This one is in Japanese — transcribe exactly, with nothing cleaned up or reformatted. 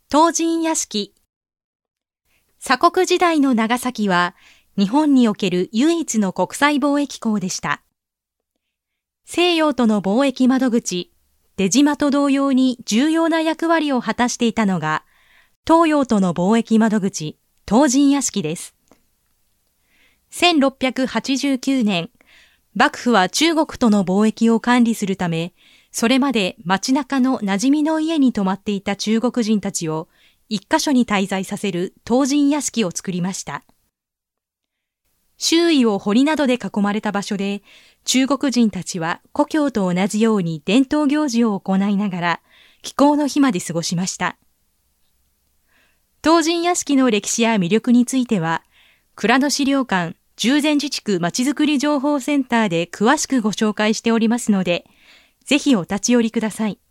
唐人屋敷。鎖国時代の長崎は、日本における唯一の国際貿易港でした。西洋との貿易窓口、出島と同様に重要な役割を果たしていたのが、東洋との貿易窓口、唐人屋敷です。せんろっぴゃくはちじゅうきゅうねん、幕府は中国との貿易を管理するため、それまで街中の馴染みの家に泊まっていた中国人たちを一箇所に滞在させる唐人屋敷を作りました。周囲を堀などで囲まれた場所で、中国人たちは故郷と同じように伝統行事を行いながら、帰港の日まで過ごしました。唐人屋敷の歴史や魅力については、蔵の資料館十全自治区まちづくり情報センターで詳しくご紹介しておりますので、ぜひお立ち寄りください。